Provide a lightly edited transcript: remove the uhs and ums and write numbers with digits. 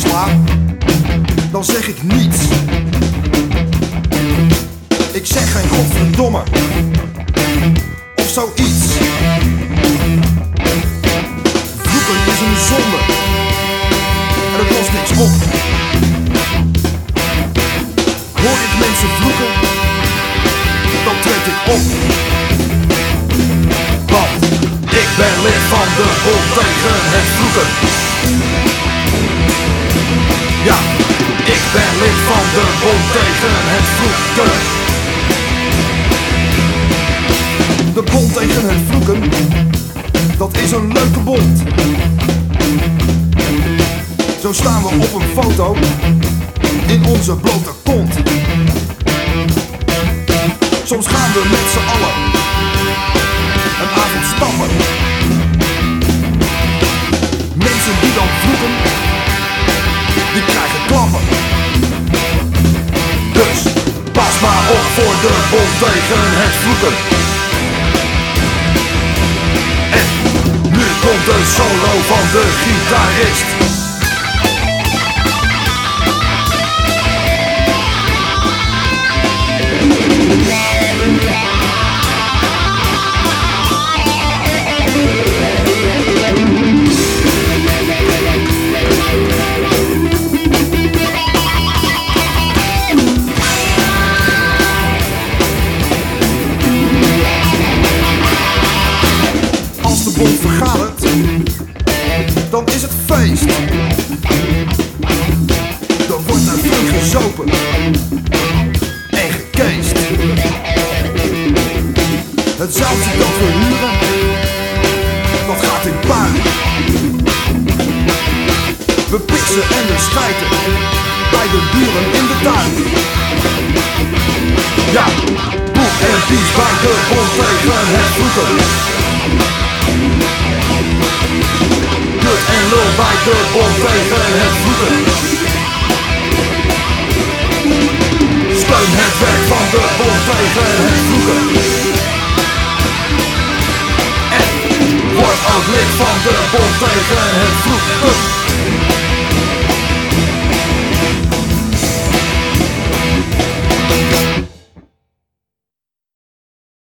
sla, dan zeg ik niets. Ik zeg geen godverdomme of zoiets. Vloeken is een zonde en het lost niks op. Hoor ik mensen vloeken, dan tred ik op. Want ik ben lid van de bond tegen het vloeken. Ja, ik ben lid van de bond tegen het vloeken. De bond tegen het vloeken, dat is een leuke bond. Zo staan we op een foto in onze blote kont. Soms gaan we met z'n allen een avond stappen. Mensen die dan vloeken, die krijgen klappen. Dus pas maar op voor de bond tegen het vloeken. En nu komt de solo van de gitarist. Als de bond vergadert, dan is het feest. Dan wordt er flink gezopen en gekeest. Het zaaltje dat we huren, dat gaat in puin. We pissen en we schijten bij de buren in de tuin. Ja, boek en pies bij de bond tegen het vloeken. Kut en lul bij de bond tegen het vloeken. Steun het werk van de bond tegen het vloeken. En word ook lid van de bond tegen het vloeken.